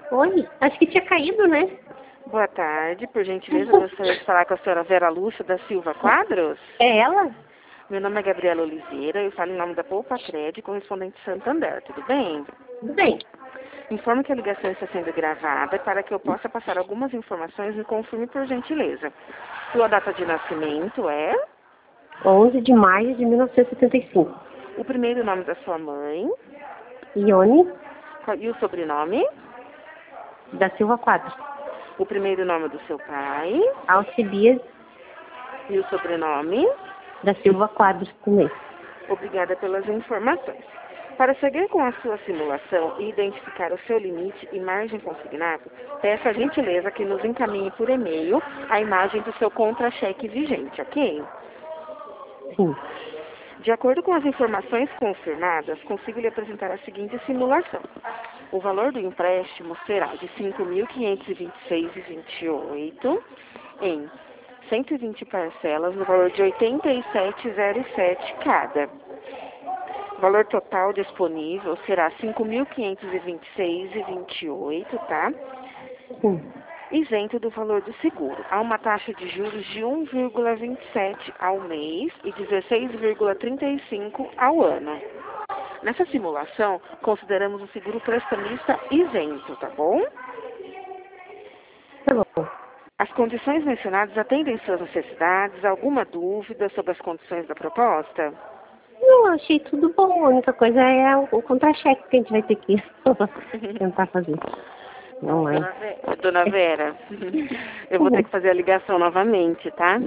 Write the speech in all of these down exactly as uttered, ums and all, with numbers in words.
Oi, acho que tinha caído, né? Boa tarde, por gentileza, gostaria de falar com a senhora Vera Lúcia da Silva Quadros. É ela? Meu nome é Gabriela Oliveira, eu falo em nome da Poupa Crédito, correspondente Santander, tudo bem? Tudo bem. Informo que a ligação está sendo gravada para que eu possa passar algumas informações e confirme por gentileza. Sua data de nascimento é? onze de maio de mil novecentos e setenta e cinco. O primeiro nome da sua mãe? Ione E o sobrenome? da Silva Quadros. O primeiro nome do seu pai? Alcibias E o sobrenome? da Silva Quadros também. Obrigada pelas informações. Para seguir com a sua simulação e identificar o seu limite e margem consignado, peço a gentileza que nos encaminhe por e-mail a imagem do seu contra-cheque vigente, ok? Sim. De acordo com as informações confirmadas, consigo lhe apresentar a seguinte simulação. O valor do empréstimo será de cinco mil quinhentos e vinte e seis reais e vinte e oito centavos em cento e vinte parcelas no valor de oitenta e sete reais e zero sete centavos cada. O valor total disponível será cinco mil quinhentos e vinte e seis reais e vinte e oito centavos, tá? Sim. Isento do valor do seguro. Há uma taxa de juros de um vírgula vinte e sete ao mês e dezesseis vírgula trinta e cinco ao ano. Nessa simulação, consideramos o seguro prestamista isento, tá bom? Tá bom. As condições mencionadas atendem suas necessidades? Alguma dúvida sobre as condições da proposta? Eu achei tudo bom. A única coisa é o, o contra-cheque que a gente vai ter que tentar fazer. Não é? Dona Vera, Dona Vera, eu vou ter que fazer a ligação novamente, tá?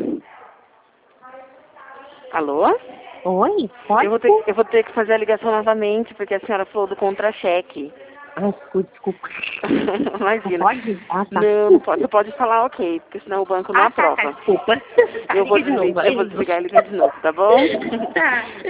Alô? Oi? Pode? Eu vou ter, eu vou ter que fazer a ligação novamente, porque a senhora falou do contra-cheque. Ai, desculpa, desculpa. Imagina. Pode? Ah, tá. Não, não pode. Você pode falar ok, porque senão o banco não Ah, tá, aprova. tá, desculpa. Eu vou Liga de novo, desligar, eu vou aí. desligar e ligar de novo, tá bom? Tá.